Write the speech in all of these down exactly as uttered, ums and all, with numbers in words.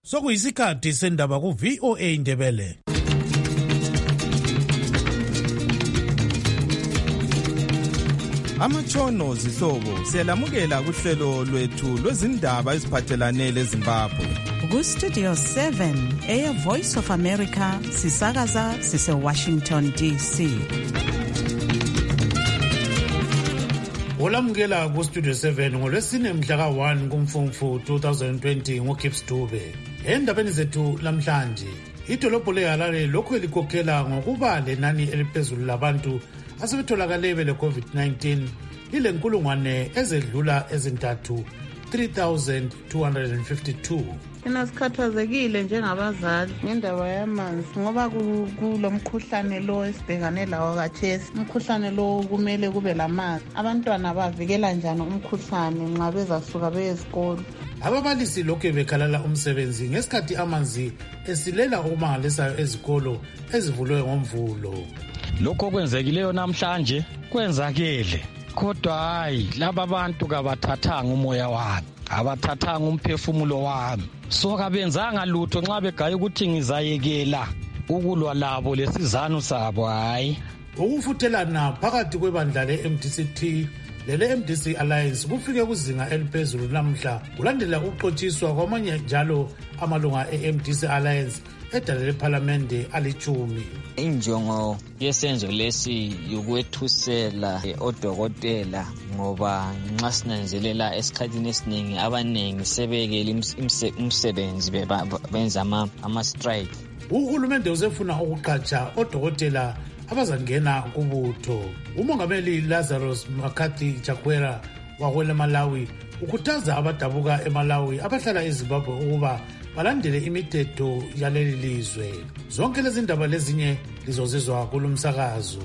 Sokuyisikhathi sendaba ku V O A Indebele. Amatshono zihlobo siyalamukela kuhlelo lwethu lwezindaba eziphathelane leZimbabwe. Ku Studio seven Air Voice of America sisakaza sise Washington D C. Olamukela ku Studio seven ngolwesine mhla ka one kuMfumfu twenty twenty ngoKips Dube. Endabeni zethu lamhlanje, idolobho leHarare lokho elikhokhela ngokuba lenani eliphezulu labantu asebetholakale bele COVID nineteen lile nkulungwane ezedlula ezintathu three thousand two hundred fifty-two. Mina sikhathazekile njengabazali ngendaba yamanzi ngoba kulomkhuhlane lo esibhekane lawo khathesi. Umkhuhlane lo kumele kube lamanzi. Abantwana bavikela njani umkhuhlane nxa bezasuka beye esikolo? Ababalisi lokho bekhalala umsebenzi ngesikhathi amanzi esilela okumangalisayo ezikolo ezivulwe ngomvulo. Lokho kwenzekileyo namhlanje kwenzakele, kodwa hayi laba bantu kabathathanga umoya wami, abathathanga umphefumulo wami. So kabenzanga lutho nxa begaya ukuthi ngizayekela ukulwa labo lesizanu sabo. Hayi, ukufuthelana phakathi kwebandla le-M D C T lele-M D C Alliance kufike kuzinga eliphezulu namhla kulandela ukuxotshiswa kwamanye njalo amalunga e-M D C Alliance edale lephalamende alichumi. Injongo yesenzo lesi yokwethusela odokotela ngoba nxa sinanzelela esikhathini esiningi abanengi sebekele umsebenzi benza ama strike. Uhulumende usefuna ukuqhatsha odokotela abazangena kubutho. Umongameli Lazarus Makathi Chakwera wakwele Malawi ukhuthaza abadabuka eMalawi abahlala eZimbabwe ukuba balandele imithetho yaleli lizwe. Zonke lezi ndaba lezinye lizozizwa kulumsakazo.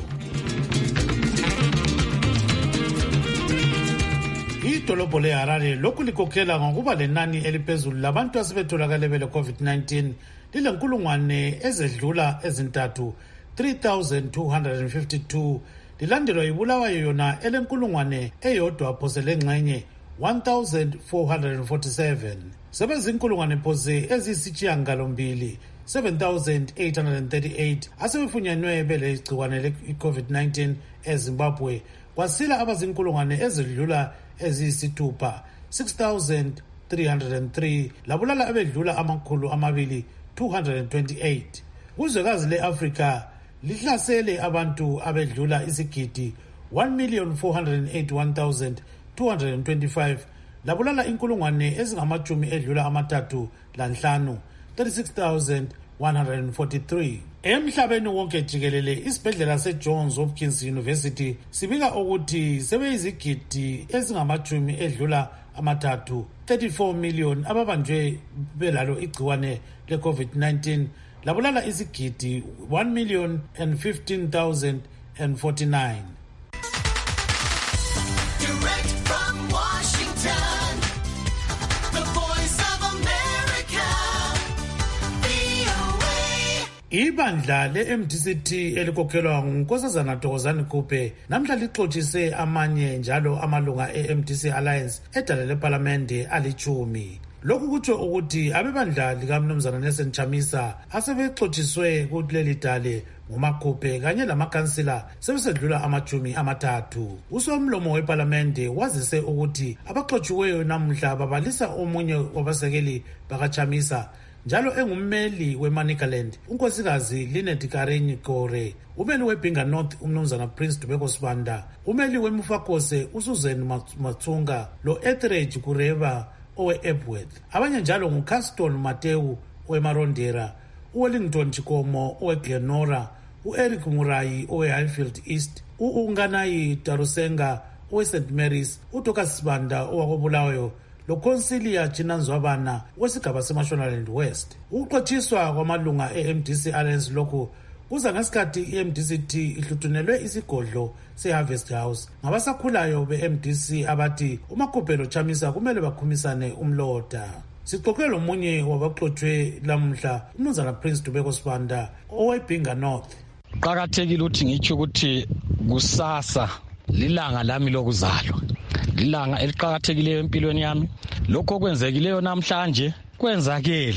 Idolobho leHarare lokhu likhokhela ngokuba lenani eliphezulu labantu asebetholakale bele COVID nineteen lile nkulungwane ezedlula ezintathu three thousand two hundred fifty-two lilandelwa yibulawayo yona elenkulungwane eyodwa phosele ngxenye one thousand four hundred forty-seven. Sebezinkulungwane phose ezisitshiyangalombili seven thousand eight hundred thirty-eight asebefunyanwe bele igciwane le-COVID nineteen eZimbabwe, kwasila abazinkulungwane ezidlula eziyisithupha six thousand three hundred three labulala abedlula amakhulu amabili two hundred twenty-eight. Kuzwekazi le-Afrika lihlasele abantu abedlula isigidi one million four hundred eighty-one thousand two hundred twenty-five labulala inkulungwane ezingamachumi edlula amathathu lanhlanu thirty-six thousand one hundred forty-three. Emhlabeni wonke jikelele isibhedlela seJohns Hopkins University sibika ukuthi sebeyizigidi ezingamachumi edlula amathathu thirty-four million ababanjwe belalo igciwane le-COVID nineteen labulala isigidi one million and fifteen thousand and forty-nine. Direct from Washington, the voice of America, V O A. Ibandla le-M D C T elikhokhelwa nguNkosazana Thokozani Kupe namhla lixoxise amanye njalo amalunga e-M D C Alliance edale lephalamende alichumi. Lokhu kutsho ukuthi abebandla likaMnumzana Nelson Chamisa asebexotshiswe kuleli dale nguMakhupe kanye lamakansila sebesedlula amachumi amathathu. Usomlomo wePhalamende wazise ukuthi abaxotshiweyo namhla babalisa omunye wabasekeli bakaChamisa njalo engummeli weManicaland unkosikazi Linet Karenyi Gore, umeli weBinga North uMnumzana Prince Dubeko Sibanda, umeli weMufakose uSusan Matsunga lo Etheridge Kureba owe-Epworth. Abanye njalo nguCaston Mateu oweMarondera, uWellington Chikomo oweGlenora, uEric Murayi owe-Highfield East, u-Unganayi Darusenga owe-Saint Mary's, uDokas Sibanda owakobulawayo loConsilia Chinanzwabana wesigaba seMashonaland West. Ukuxotshiswa kwamalunga e-M D C Alliance lokhu kuza ngesikhathi i-M D C T ihluthunelwe isigodlo se-Harvest House ngabasakhulayo be-M D C abathi uMakhupe loChamisa kumele bakhumisane umlota. Sixoxe lomunye wabaxotshwe lamhla uMnumzana Prince Dubeko Sibanda oweBinga North. Qakathekile ukuthi ngitsho ukuthi kusasa lilanga lami lokuzalwa, lilanga eliqhakathekileyo empilweni yami. Lokho kwenzekileyo namhlanje kwenzakele,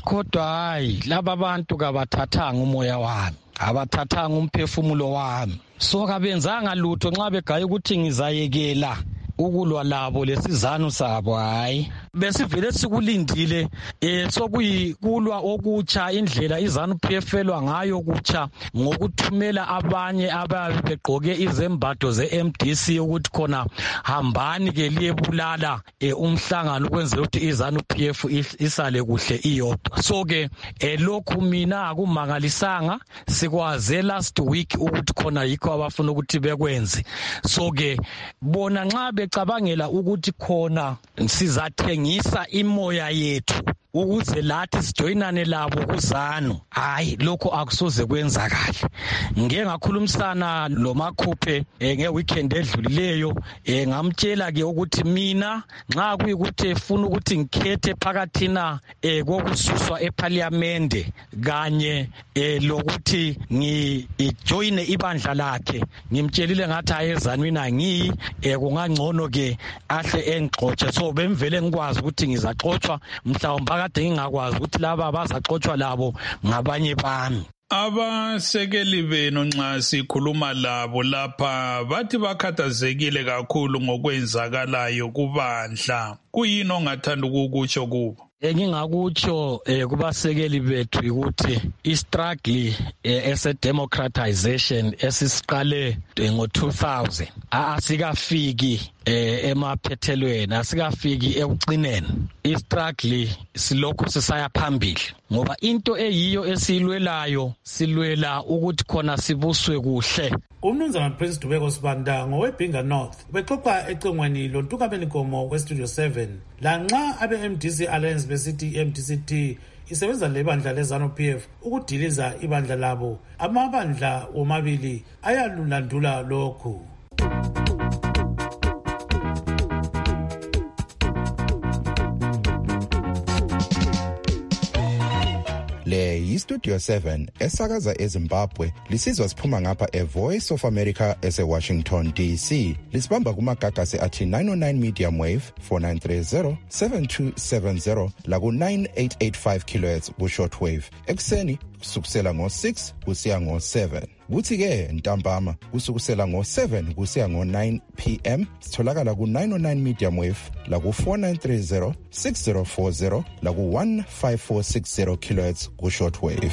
kodwa hayi laba bantu kabathathanga umoya wami, abathathanga umphefumulo wami. So kabenzanga lutho nxa begaya ukuthi ngizayekela ukulwa labo lesizanu sabo. Hayi, besivele sikulindile eh sokuyikulwa okutsha, indlela izanu P F elwa ngayo kutsha ngokuthumela abanye ababe begqoke izembatho ze-M D C ukuthi khona hambani ke liyebulala eh, umhlangano ukwenzela ukuthi izanu P F isale kuhle iyodwa. So ke eh, lokhu mina akumangalisanga, sikwaze last week ukuthi khona yikho abafuna ukuthi bekwenze. So ke bona nxa becabangela ukuthi khona sizathengisa imoya yethu ukuze lathi sijoyinane labo kuzanu, hayi lokho akusoze kwenzakala. Ngeke ngakhulumisana lo Makhuphe eh, ngeweekend edlulileyo eh, ngamtshela ke ukuthi mina nxa kuyikuthi efuna ukuthi ngikhethe phakathina eh, kokususwa eParliament kanye eh, lokuthi ngijoyine ibandla lakhe, ngimtshelile ngathi ayezani mina ngiyi eh, kungangcono ke ahle engixotshe. So bemvele ngikwazi ukuthi ngizaxotshwa, mhlawumbe kade ngingakwazi ukuthi laba abazaxotshwa labo ngabanye bami. Abasekeli benu nxa sikhuluma labo lapha bathi bakhathazekile kakhulu ngokwenzakalayo kubandla. Kuyini ongathanda ukukutsho kubo? Engingakutsho eh, kubasekeli bethu ukuthi i-struggle eh, ese-democratization esisiqale eh, ngo two thousand asikafiki eh, emaphethelweni, asikafiki ekucineni. I-struggle silokhu sisaya phambili ngoba into eyiyo esiyilwelayo silwela ukuthi khona sibuswe kuhle. Umnumzana Prince Dubeko Sibanda ngowebhinga North bexoxa ecingweni loNtukameni Nkomo weStudio seven. Lanxa abe-M D C Alliance besithi i-M D C T isebenza lebandla lezanu P F ukudiliza ibandla labo, amabandla womabili ayalulandula lokhu. Le yiStudio seven esakaza eZimbabwe, lisizwa siphuma ngapha eVoice of America ese-Washington D C. Lisibamba kumagagasi athi nine oh nine medium wave four nine three zero seven two seven zero laku nine eight eight five kilohertz ku shortwave. Ekseni kusukusela ngo six kusiya ngo seven. Kuthi ke ntambama kusukusela ngo seven kusiya ngo nine p m sitholakala ku nine oh nine medium wave la ku four nine three zero six zero four zero la ku one five four six zero kilohertz ku shortwave.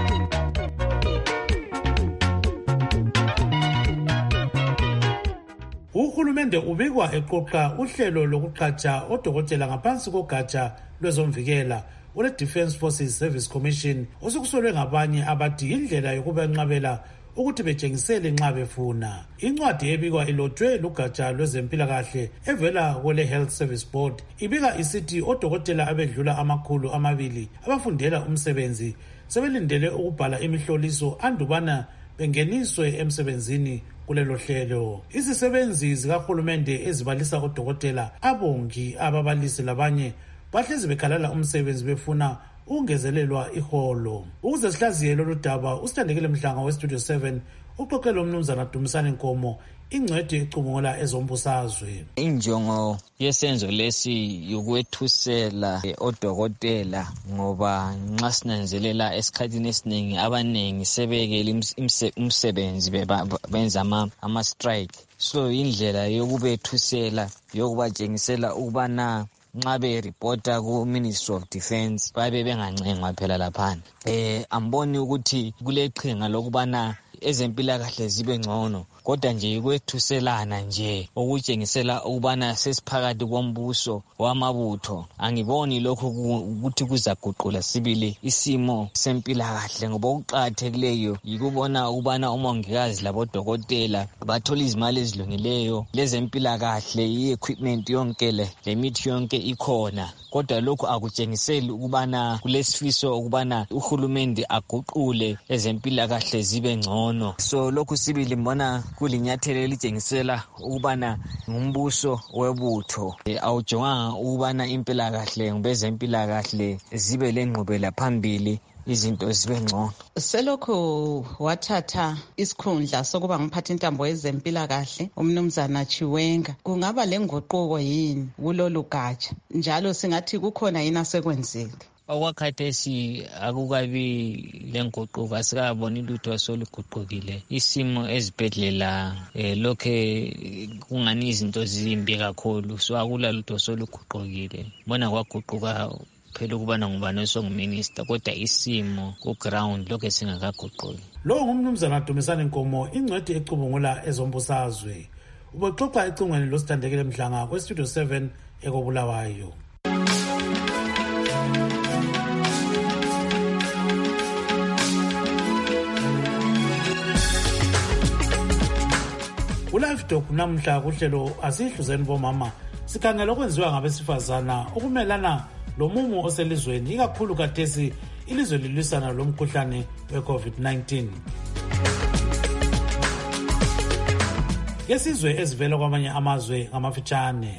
Uhulumende ubikwa eqoqa uhlelo lokuqhatsha odokotela ngaphansi kogatsha lwezomvikela ule Defence Forces Service Commission osukusolwe ngabanye abathi indlela yokubenqabela ukuthi betshengisele nxa befuna. Incwadi ebikwa ilotshwe lugatsha lwezempilakahle evela kwele Health Service Board ibika isithi odokotela abedlula amakhulu amabili abafundela umsebenzi sebelindele ukubhala imihloliso andubana bengeniswe emsebenzini kulelo hlelo. Izisebenzi zikahulumende ezibalisa odokotela, abongi, ababalisi labanye bahlezi bekhalala umsebenzi befuna ungezelelwa iholo. Ukuze sihlaziye lolu daba, usithandekile Mhlanga weStudio seven uxoxela umnumzana Dumisani Nkomo, ingcwedi ecubungula ezombusazwe. Injongo yesenzo lesi yokwethusela odokotela ngoba nxa sinanzelela esikhathini esiningi abanengi sebekele umsebenzi benza ama strike. So indlela yokubethusela yokubatshengisela ukubana nxa be-reporta ku-Ministry of Defence babe bengancengwa phela laphana. Eh amboni ukuthi kuleqhinga lokubana ezempilakahle zibe ngcono, kodwa nje kwethuselana nje okutshengisela ukubana sesiphakathi kombuso wamabutho. Angiboni lokho ukuthi kuzaguqula sibili isimo sempilakahle, ngoba okuqakathekileyo yikubona ukubana umongikazi labodokotela bathola izimali ezilungileyo, lezempilakahle, i-equipment yonke le, lemithi yonke ikhona. Kodwa lokho akutshengiseli ukubana kulesifiso ukubana uhulumende aguqule ezempilakahle zibe ngcono. So lokhu sibili mbona kulinyathelo elitshengisela ukubana ngumbuso webutho e, awujonganga ukubana impilakahle ngobezempilakahle zibe lengqubela phambili, izinto zibe ngcono. Selokho wathatha isikhundla sokuba ngiphatha intambo yezempilakahle umnumzana Chiwenga, kungaba lenguquko yini kulolu gatsha njalo singathi kukhona yini asekwenzile? okwakhathesi akukabi lenguquko, asikaboni lutho soliguqukile. Isimo ezibhedlela eh, lokhe kungani izinto zimbi kakhulu, so akula lutho soluguqukile. Bona kwaguquka phela ukubana ngubani osonguminister, kodwa isimo ku-ground lokhe singakaguquki. Lo ngumnumzana Dumisani Nkomo, ingcwethi ecubungula ezombusazwe. Ubexoxa ecingweni losithandekile Mhlanga kwestudio seven ekobulawayo. Ulive Talk namhla kuhlelo asihluzeni bomama sikhangela okwenziwa ngabesifazana ukumelana lomumo oselizweni, ikakhulu kathesi ilizwe lilwisana lomkhuhlane we-COVID nineteen. Yesizwe ezivela kwamanye amazwe ngamafitshane.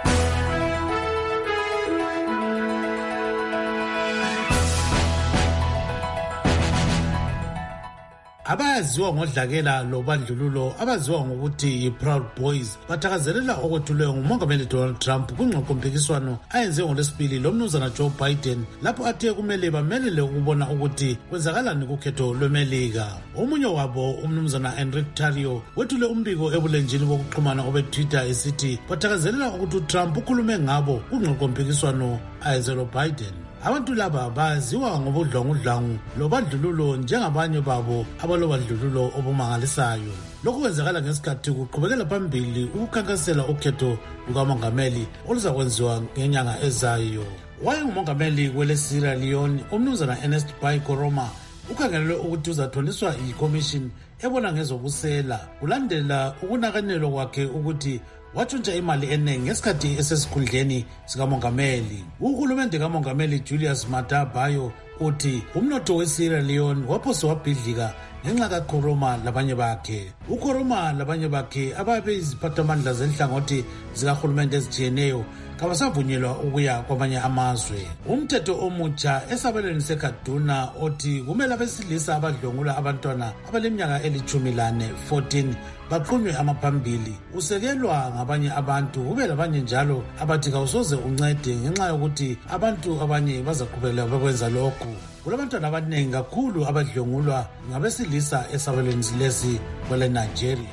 Abaziwa ngodlakela lobandlululo abaziwa ngokuthi yi-Proud Boys bathakazelela okwethulwe ngumongameli Donald Trump kwingxoxompikiswano ayenze ngolesibili lomnumzana Joe Biden lapho athe kumele bamelele ukubona ukuthi kwenzakalani kukhetho lweMelika. Omunye wabo umnumzana Enrique Tarrio wethule umbiko ebulenjini bokuxhumana obe-Twitter esithi bathakazelela ukuthi uTrump ukhulume ngabo kwingxoxompikiswano ayenze loBiden. Abantu laba baziwa ngobudlwangudlwangu lobandlululo njengabanye babo abalobandlululo obumangalisayo. Lokhu kwenzakala ngesikhathi kuqhubekela phambili ukukhankasela ukhetho lukamongameli oluzakwenziwa ngenyanga ezayo. Wayengumongameli wele Sierra Leone umnumzana Ernest Bai Koroma ukhangelelwe ukuthi uzathoniswa yi-commission ebona ngezobusela kulandela ukunakanelwa kwakhe ukuthi watshontsha imali eningi ngesikhathi esesikhundleni sikamongameli. Uhulumende kamongameli Julius Maada Bio uthi umnotho we-Sierra Leone waphose wabhidlika ngenxa kaKoroma labanye bakhe. uKoroma labanye bakhe ababe iziphathamandla zenhlangothi zikahulumende ezitshiyeneyo kabasavunyelwa ukuya kwamanye amazwe. Umthetho omutsha esabelweni seKaduna othi kumele abesilisa abadlwengula abantwana abaleminyaka elithumi lane fourteen baqhunywe amaphambili usekelwa ngabanye abantu, kube labanye njalo abathi kawusoze uncede ngenxa yokuthi abantu abanye bazaqhubekela bekwenza lokhu. Kulabantwana abaningi kakhulu abadlwengulwa ngabesilisa esabelweni lesi kwele Nigeria.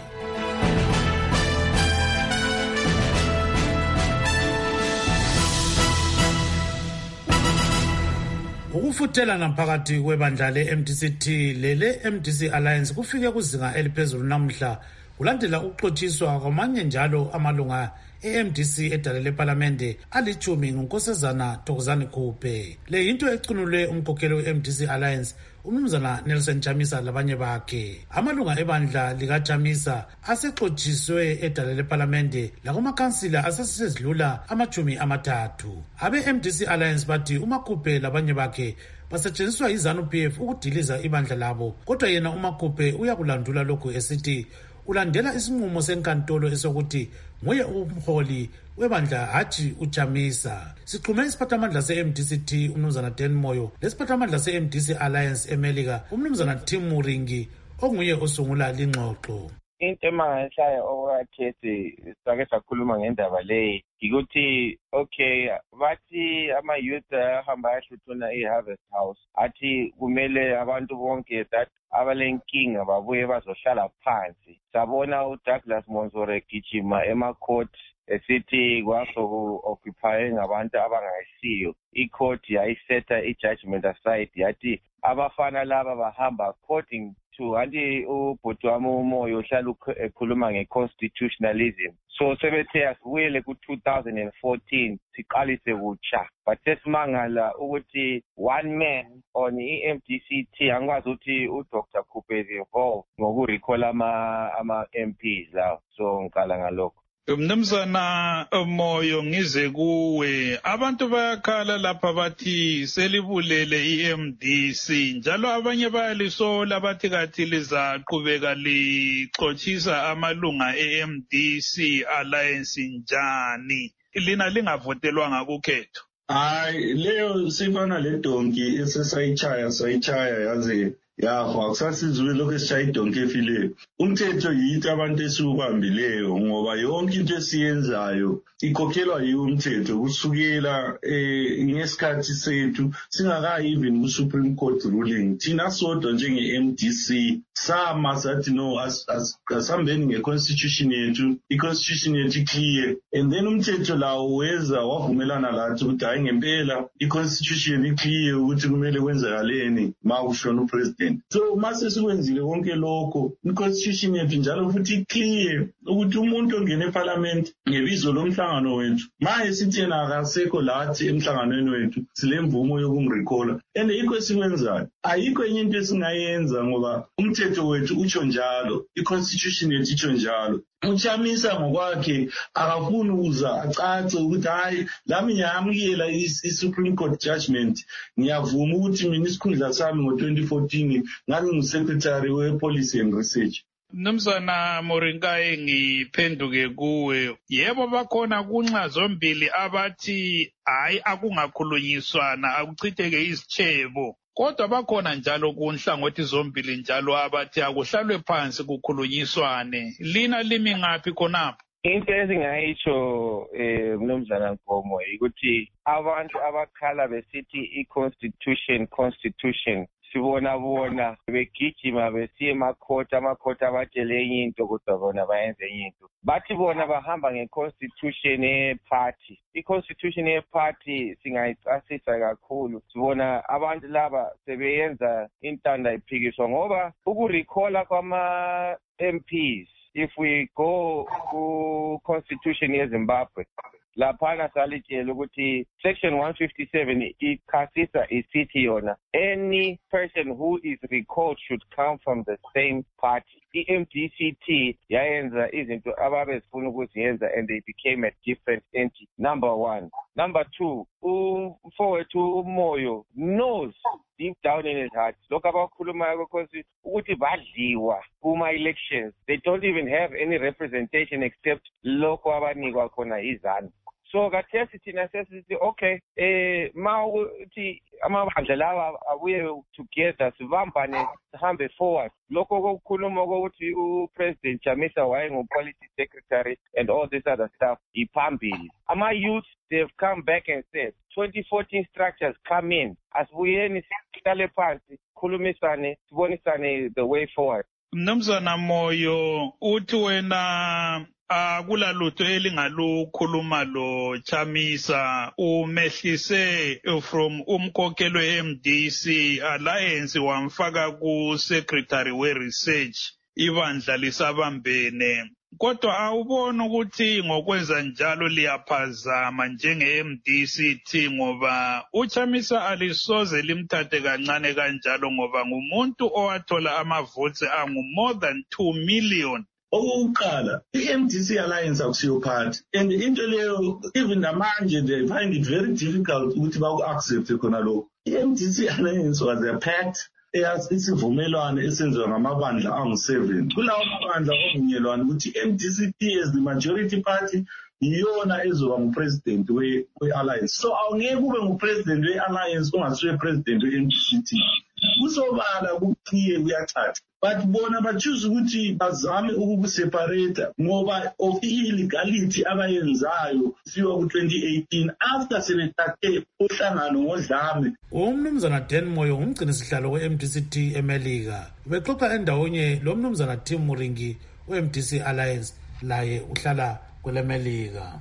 Ukufuthelana phakathi kwebandla le-M D C T lele-M D C Alliance kufike kuzinga eliphezulu namhla kulandela ukuxotshiswa kwamanye njalo amalunga e-M D C edalele eParlamente alichumi ngunkosazana Thokozani Khuphe. Le yinto ecunulwe umkhokheli we-M D C Alliance umnumzana Nelson Chamisa labanye bakhe. Amalunga ebandla lika Chamisa asexotshiswe edalele eParlamente lakumakhansila asesezidlula amachumi amathathu. Abe-M D C Alliance bathi uMakhuphe labanye bakhe basetshenziswa yi-ZANU P F ukudiliza ibandla labo, kodwa yena uMakhuphe uyakulandula lokhu esithi ulandela isinqumo senkantolo esokuthi nguye umholi webandla hathi uChamisa. Sixhume isiphathamandla se-M D C T umnumzana Dan Moyo lesiphathamandla se-M D C Alliance eMelika umnumzana Tim Muringi onguye osungula lingxoxo. Into emangayihlaya okwathethi sake sakhuluma ngendaba leyi ukuthi okay bathi ama-youth ahamba ayahluthuna i-Harvest House athi kumele abantu bonke that abalenkinga babuye bazohlala phansi. Sabona uDouglas Monzore gijima ema-court esithi kwasoku-occupye ngabantu abangayisiyo. I-court yayisetha i-judgment aside yathi abafana laba bahamba according to anti ubhuti wami uMoyo uhlala ekhuluma nge-constitutionalism. So sebethe asibuyele ku-two thousand fourteen siqalise kutsha. But sesimangala ukuthi one man on i-M D C T angikwazi ukuthi uDr Khuphe is involved ngokurecall ama-M Ps lawo. So ngikala ngalokho. Mnumzana Moyo ngize kuwe, abantu bayakhala lapha bathi selibulele i-M D C njalo abanye bayalisola bathi kathi lizaqhubeka lixotsisa amalunga e-M D C Alliance njani lina lingavotelwanga kukhetho. Hayi leyo sifana le donki esesayichaya sayichaya yaze Ya akusasizwe lokho esishaya idonke efileyo. Umthetho yinto abantu esiwubambileyo ngoba yonke into esiyenzayo ikhokhelwa yiwo umthetho kusukela eh ngesikhathi sethu singakayi even ku Supreme Court ruling. Thina sodwa njenge-M D C sama sathi no asambeni nge-constitution yethu, i-constitution yethu clear, and then umthetho lawo weza wavumelana lathi ukuthi hayi ngempela i-constitution iclear ukuthi kumele kwenzakaleni ma kushona upresident. So mase sikwenzile konke lokho, i-constitution yethu njalo futhi clear ukuthi umuntu ongena eparliament ngebizo lomhlangano wethu maye sithi yena akasekho lathi emhlanganweni wethu silemvumo yokumrecalla, and yikho esikwenzayo. Ayikho enye into esingayenza ngoba umthetho wethu utsho njalo, i-constitution yethu itsho njalo. Uchamisa ngokwakhe akafuni ukuza acace ukuthi hayi lami ngiyamukela i-Supreme Court judgment, ngiyavuma ukuthi mina isikhundla sami ngo twenty fourteen ngani ngu-secretary we-policy and research. Mnumzana Morinkayi, ngiphenduke kuwe. Yebo bakhona kunxa zombili abathi hayi akungakhulunyiswana akuchitheke isitshebo, kodwa bakhona njalo kunhlangothi zombili njalo abathi akuhlalwe phansi kukhulunyiswane. Lina limi ngaphi khonapho? Into ezingayisho eh Mnumzana Nkomo ukuthi abantu abakhala besithi i-constitution constitution sibona bona begijima besiye emakhoti amakhoti abatshele enye into kodwa bona bayenze enye into. Bathi bona bahamba nge-constitution ye-party. I-constitution ye-party singayicasisa kakhulu. Sibona abantu laba sebeyenza intanda iphikiswa ngoba ukurecalla kwama-M Ps, if we go to constitution yeZimbabwe, laphana salitshela ukuthi section one fifty-seven ichasisa isithi yona any person who is recalled should come from the same party. I-M D C T yayenza izinto ababezifuna ukuziyenza and they became a different entity. Number one. Number two, umfowethu uMoyo knows deep down in his heart lokho abakhulumayo because ukuthi badliwa kuma elections, they don't even have any representation except lokho abanikwa khona izanu. So kathesi thina sesithi okay eh mawuthi amabandla lawa abuye together sibambane sihambe forward. Lokho kokukhuluma ukuthi uPresident Chamisa waye ngo-policy secretary and all this other stuff iphambili. Ama youth, they've come back and said twenty fourteen structures come in, asibuyeni sihlale phansi khulumisane sibonisane the way forward. Mnumzana Moyo, uthi wena akula lutho elingalukhuluma lo Chamisa umehlise from umkokelo we-M D C Alliance wamfaka ku secretary we research, ibandla lisabambene. Kodwa awubona ukuthi ngokwenza njalo liyaphazama njenge-M D C T ngoba uChamisa alisoze limthathe kancane kanjalo ngoba ngumuntu owathola amavotes angu more than two million. Okokuqala, i-M D C Alliance akusiyo party, and into leyo even namanje they find it very difficult ukuthi baku-accept khona lokho. I-M D C Alliance was a pact isivumelwano esenziwa ngamabandla angu-seven. Kulawo mabandla ovunyelwana ukuthi i-M D C T as the majority party yiyona ezoba ngupresident we-alliance. So awungeke kube ngupresident we-alliance ongasiwe president we-M D C T. Kusobala kuclear kuyathatha. But bona bachoose ukuthi bazame ukukuseparate ngoba of illegality abayenzayo siwa ku twenty eighteen after sebethathe uhlangano ngodlame. Umnumzana Dan Moyo ngumgcini sihlalo we-M D C T eMelika. Bexoxa endawonye lo mnumzana Tim Muringi we-M D C Alliance laye uhlala kwele Melika.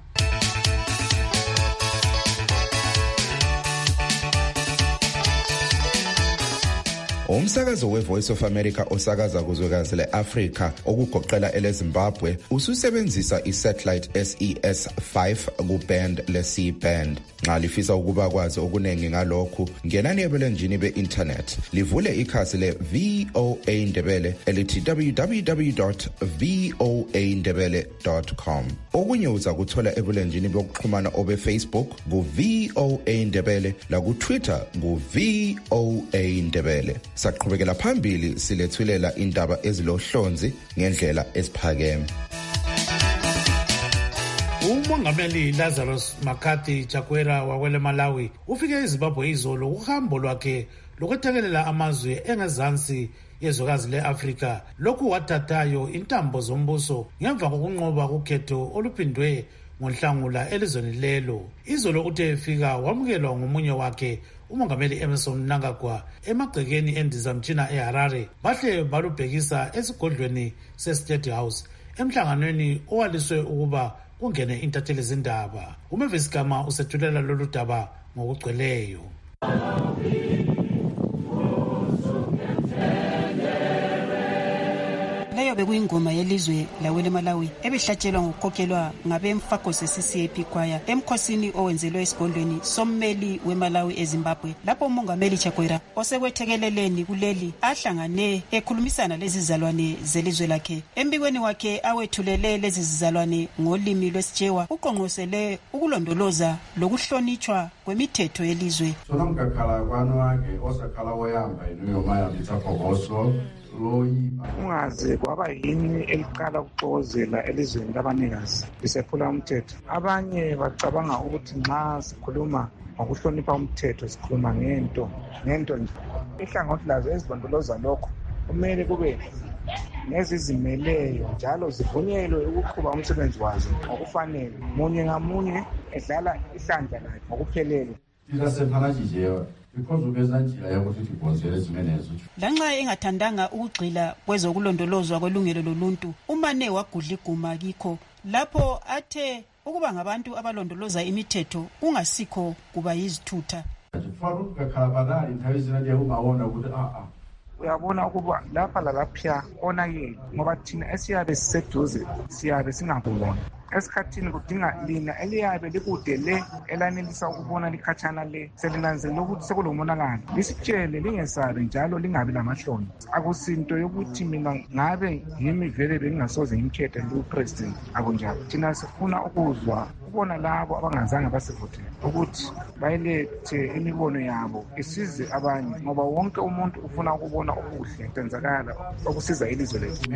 Umsakazo we-Voice of America osakaza kuzwekazi le-Afrika okugoqela ele-Zimbabwe ususebenzisa i-satellite S E S five ku-band le-C band. Nxa lifisa ukuba kwazi okunengi ngalokhu, ngenani ebulenjini be-internet livule ikhasi le-V O A Ndebele elithi w w w dot v o a ndebele dot com. Okunye uza kuthola ebulenjini bokuxhumana obe-Facebook ku-V O A Ndebele laku-Twitter ku-V O A Ndebele. Saqhubekela phambili silethulela indaba ezilohlonzi ngendlela esiphakeme. Umongameli Lazarus McCarthy Chakwera wakwele Malawi ufike eZimbabwe izolo uhambo lwakhe lokwethekelela amazwe engezansi yezwekazi le-Afrika. Lokhu wathathayo intambo zombuso ngemva kokunqoba kukhetho oluphindwe ngoNhlangula elizweni lelo. Izolo uthe efika wamukelwa ngomunye wakhe umongameli Emmerson Mnangagwa emagcekeni endizamtshina eHarare. Bahle balubhekisa esigodlweni se-State House emhlanganweni owaliswe ukuba kungene intatheli zindaba. Umevisi Gama usethulela lolu daba ngokugcweleyo. Leyo bekuyingoma yelizwe lawele Malawi ebihlatshelwa ngokukhokelwa ngabemfakoze C C A P kwaya emkhosini owenzelwe esigodlweni sommeli weMalawi eZimbabwe, lapho umongameli Chakwera osekwethekeleleni kuleli ahlangane ekhulumisana lezi zizalwane zelizwe lakhe. Embikweni wakhe awethulele lezi zizalwane ngolimi lwesijewa uqonqosele ukulondoloza lokuhlonitshwa kwemithetho yelizwe. Sonomkakhala kwano wake osakhala woyamba inoyomaya bitsapogoso ungaze kwaba yini eliqala ukuxokozela elizweni labanikazi lisephula umthetho. Abanye bacabanga ukuthi nxa sikhuluma ngokuhlonipha umthetho sikhuluma ngento ngento nje. Ihlangothi lazo ezilondoloza lokho kumele kube nezizimeleyo njalo zivunyelwe ukuqhuba umsebenzi wazo ngokufanele, munye ngamunye edlala ihlandla lakhe ngokuphelele. Lanxa engathandanga ukugxila kwezokulondolozwa kwelungelo loluntu, umane wagudla iguma kikho lapho athe ukuba ngabantu abalondoloza imithetho ungasikho kuba yizithutha. Uyabona ukuba lapha lalapha onakele ngoba thina esiyabe siseduze siyabe singakubona. Esikhathini kudinga lina eliyabe likude le elanelisa ukubona likhatshana le selinanzelela ukuthi sekulomonakalo lisitshele lingesabi njalo lingabi lamahloni. Akusinto yokuthi mina ngabe yimi vele bengingasoze ngimkhethe lo-president, akunjalo. Thina sifuna ukuzwa ukubona labo abangazange basivotele ukuthi bayilethe imibono yabo isize abanye, ngoba wonke umuntu ufuna ukubona okuhle kwenzakala okusiza ilizwe lethu.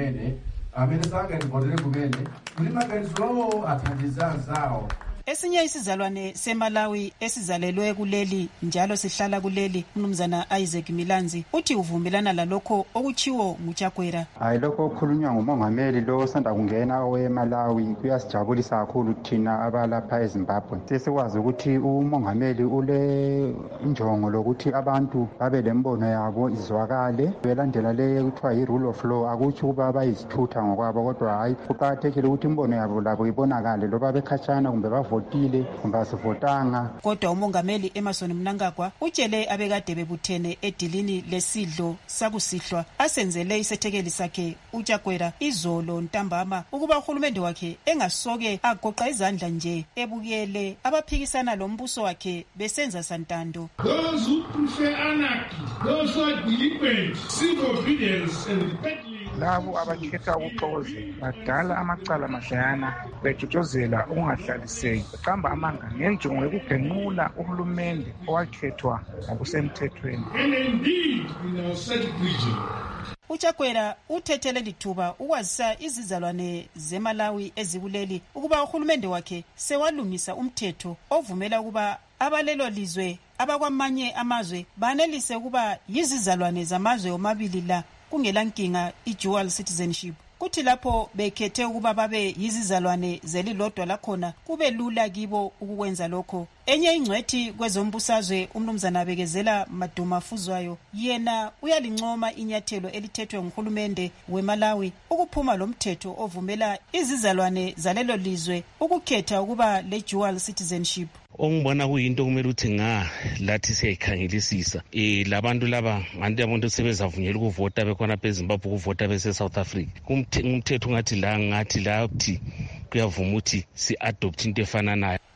Esinye isizalwane seMalawi esizalelwe kuleli njalo sihlala kuleli, umnumzana Isaac Milanzi uthi uvumelana lalokho okuchiwo nguChakwera. Hayi, lokho okukhulunywa ngumongameli lo osanda kungena weMalawi kuyasijabulisa kakhulu thina abalapha eZimbabwe. Sesikwazi ukuthi umongameli ule injongo lokuthi abantu babe lembono yabo izwakale belandela le kuthiwa yi-rule of law. Akuthi ukuba bayizithutha ngokwabo, kodwa hayi, kuqakathekile ukuthi imbono yabo labo ibonakale loba bekhatshana kumbe bavotile kumbe asivotanga. Kodwa umongameli Emmerson Mnangagwa utshele abekade bebuthene edilini lesidlo sakusihlwa asenzele isethekeli sakhe uChakwera izolo ntambama ukuba uhulumende wakhe engasoke agoqa izandla nje ebukele abaphikisana lombuso wakhe besenza santando. Those who prefer anarchy, those who are delinquent, seek obedience and rebellion. Labo abakhetha ukuxokozela badala amacala mahlayana bejujozela ukungahlaliseki, beqamba amanga ngenjongo yokugenqula uhulumende owakhethwa ngokusemthethweni. And indeed, in our said region, uChakwera uthethele lithuba ukwazisa izizalwane zeMalawi ezikuleli ukuba uhulumende wakhe sewalungisa umthetho ovumela ukuba abalelo lizwe abakwamanye amazwe banelise ukuba yizizalwane zamazwe omabili la kungelankinga i-dual citizenship. Kuthi lapho bekhethe ukuba babe yizizalwane zelilodwa lakhona kube lula kibo ukwenza lokho. Enye ingcwethi kwezombusazwe umnumzana Bekezela Maduma Fuzwayo yena uyalincoma inyathelo elithethwe nguhulumende weMalawi ukuphuma lomthetho ovumela izizalwane zalelo lizwe ukukhetha ukuba le-dual citizenship. Ongibona kuyinto kumele uthi nga lathi siyayikhangelisisa eh labantu laba nganti abantu sebezavunyela ukuvota bekhona eZimbabwe ukuvota bese South Africa. Kumthetho ngathi la ngathi lathi kuyavuma ukuthi si adopt into efana nayo.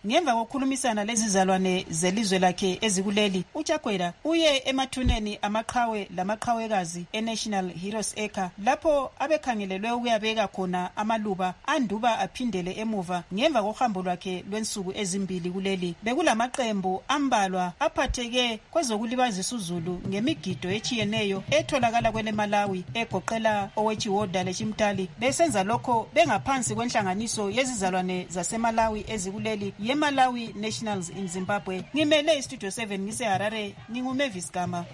Ngemva kokukhulumisana lezizalwane zelizwe lakhe ezikuleli, uChagwera uye emathuneni amaqhawe lamaqhawekazi eNational Heroes Acre lapho abekhangelelwe ukuyabeka khona amaluba anduba aphindele emuva ngemva kohambo lwakhe lwensuku ezimbili kuleli. Bekulamaqembu ambalwa aphatheke kwezokulibazisa uzulu ngemigido etshiyeneyo etholakala kwele Malawi egoqela owechiwoda lechimtali, besenza lokho bengaphansi kwenhlanganiso yezizalwane zaseMalawi ezikuleli yeMalawi Nationals in Zimbabwe. Ngimele iStudio seven ngise Harare, nginguMavis Gama.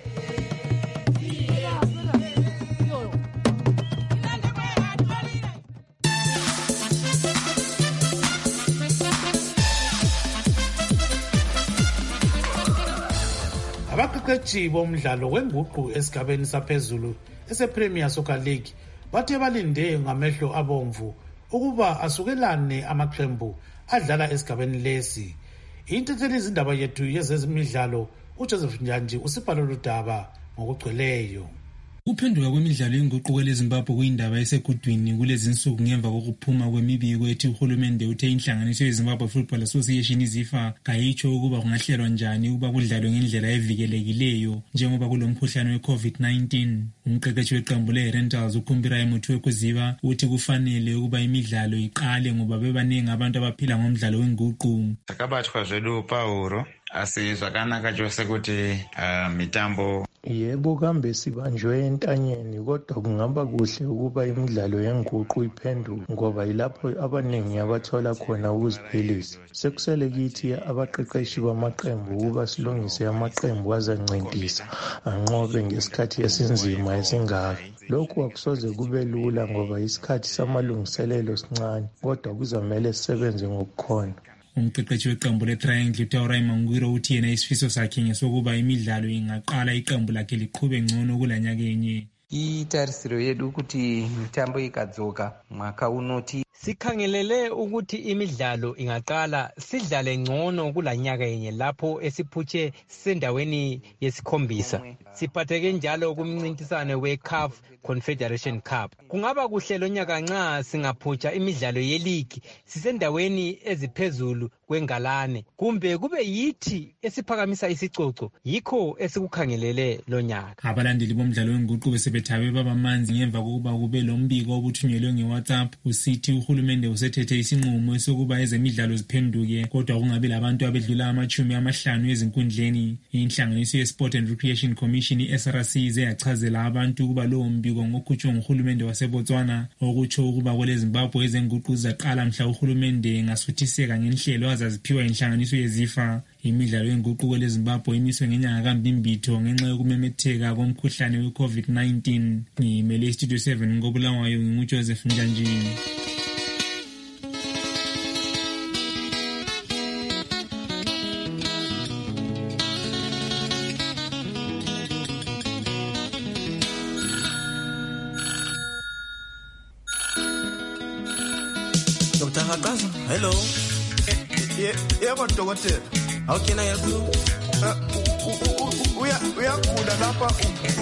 Abaqeqeshi bomdlalo wenguqu esigabeni saphezulu ese-Premier Soccer League bathe balinde ngamehlo abomvu ukuba asukelane amaqembu adlala esigabeni lesi. Intatheli izindaba yethu yezezimidlalo uJoseph Njanji usibhalo ludaba ngokugcweleyo. Ukuphenduka kwemidlalo yenguquko leZimbabwe kuyindaba esegudwini kulezi nsuku ngemva kokuphuma kwemibiko ethi uhulumende uthe inhlanganiso yeZimbabwe Football Association izifa kayitsho ukuba kungahlelwa njani ukuba kudlalwe ngendlela evikelekileyo njengoba kulomkhuhlane we-COVID nineteen. Umqeqeshi weqembu le-Rentals uKhumbira Muthi wekuziba uthi kufanele ukuba imidlalo iqale ngoba bebaningi abantu abaphila ngomdlalo wenguqu. Takabatwa zvedu pauro asi zvakanaka chose kuti uh, mitambo yebo kambe sibanjwe entanyeni kodwa kungaba kuhle ukuba imidlalo yenguqu iphenduke ngoba yilapho abaningi abathola khona ukuziphilisa. Sekusele kithi abaqeqeshi bamaqembu ukuba silungise amaqembu azancintisa anqobe ngesikhathi esinzima esingaka. Lokhu akusoze kube lula ngoba isikhathi samalungiselelo sincane kodwa kuzamele sisebenze ngokukhona. Umqeqeshi weqembu le-Triangle uTaurai Mangwiro uthi yena isifiso sakhe ngesokuba imidlalo ingaqala iqembu lakhe liqhube ngcono kulanyakenye. Itarisiro yedu ukuthi mitambo ikadzoka mwaka unoti sikhangelele ukuthi imidlalo ingaqala sidlale ngcono kulanyaka yenye lapho esiphutshe sendaweni yesikhombisa. Siphatheke njalo kumncintisano we-CAF Confederation Cup. Kungaba kuhle lonyaka nxa singaphutsha imidlalo ye-league sisendaweni eziphezulu kwengalane kumbe kube yithi esiphakamisa isicoco yikho esikukhangelele lonyaka. Abalandeli bomdlalo wenguqu besebethabe babamanzi ngemva kokuba kube lombiko obuthunyelwe nge-WhatsApp usithi uhulumende usethethe isinqumo esokuba ezemidlalo ziphenduke kodwa kungabi labantu abedlula amachumi amahlanu ezinkundleni. Inhlanganiso ye-Sport and Recreation Commission i-S R C ize yachazela abantu ukuba lowo mbiko ngokhutshwe nguhulumende waseBotswana okutsho ukuba kwele Zimbabwe ezenguqu zaqala mhla uhulumende engasuthiseka ngenhlelo azaziphiwa inhlanganiso yezifa. Imidlalo yenguquko kwele Zimbabwe imiswe ngenyanga kaMbimbitho ngenxa yokumemetheka komkhuhlane we-COVID nineteen. Ngimele iStudio seven ngobulawayo nginguJoseph Njanji. Doctor Hakaza, hello. Yebo dokotela. How can I help you? Uya uyagula lapha.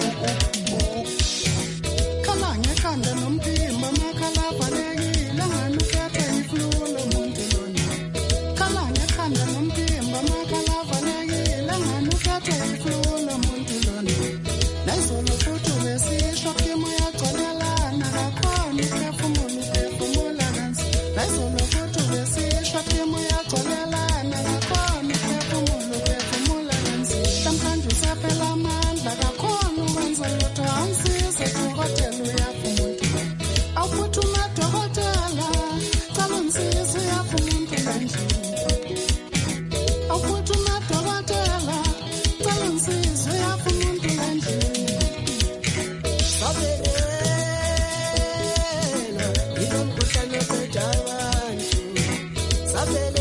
Kala ngekhanda nomphimbo makhala balekile ngani ukhethe iflulo umuntu lona. Kala ngekhanda nomphimbo makhala balekile ngani ukhethe iflulo umuntu lona. Nayizolo futhi besisho kimi uyagcolelana kakhona uphefumulo uphefumula kansi. Nayizolo futhi besisho kimi uyagcolelana kakhona uphefumulo uphefumula kansi. Namhlanje usaphela amandla kakhona ukwenza lutho awusize dokotela uyapha umuntu. Awuphuthume dokotela cala unsize uyapha umuntu endlini. Awuphuthume dokotela cala unsize uyapha umuntu endlini. Sabela yilo mkhuhlane oqeda abantu. Sabela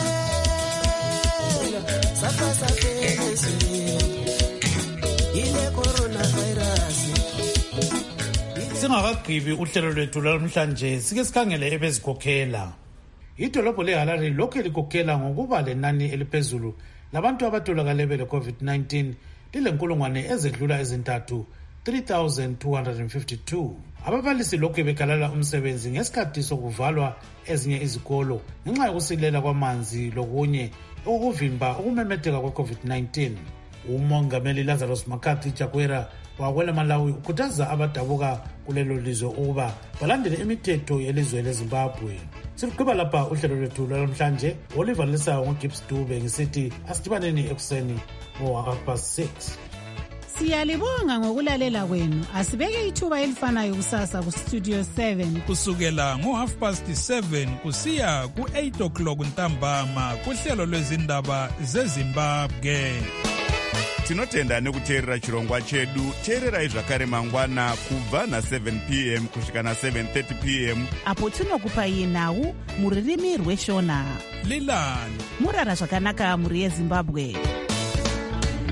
safa saphela yile coronavirus. Singakagqibi uhlelo lwethu lwamhlanje sike sikhangele ebezikhokhela. Idolobho leHarare lokhu likhokhela ngokuba lenani eliphezulu labantu abatholakale bele COVID nineteen lilenkulungwane ezedlula ezintathu three thousand two hundred fifty-two. Ababalisi lokhu bekalala umsebenzi ngesikhathi sokuvalwa ezinye izikolo ngenxa yokusilela kwamanzi lokunye okuvimba ukumemetheka kwe-COVID nineteen. Umongameli Lazarus Makathi Chakwera wakwela Malawi ukhuthaza abadabuka kulelo lizwe ukuba balandele imithetho yelizwe leZimbabwe. Sigqiba lapha uhlelo lwethu lwamhlanje. Oliver Lisayo ngoGibbs Dube ngisithi asidibaneni ekuseni ngo half past six. Siyalibonga ngokulalela kwenu. Asibeke ithuba elifanayo kusasa ku Studio seven kusukela ngo half past seven kusiya ku eight o'clock ntambama kuhlelo lwezindaba zeZimbabwe. Tinotenda nekuteerera chirongwa chedu. Teererai zvakare mangwana kubva na seven p m kusvika na seven thirty p m apo tinokupai nhau muririmi rweshona. Lilani murara zvakanaka muri yeZimbabwe.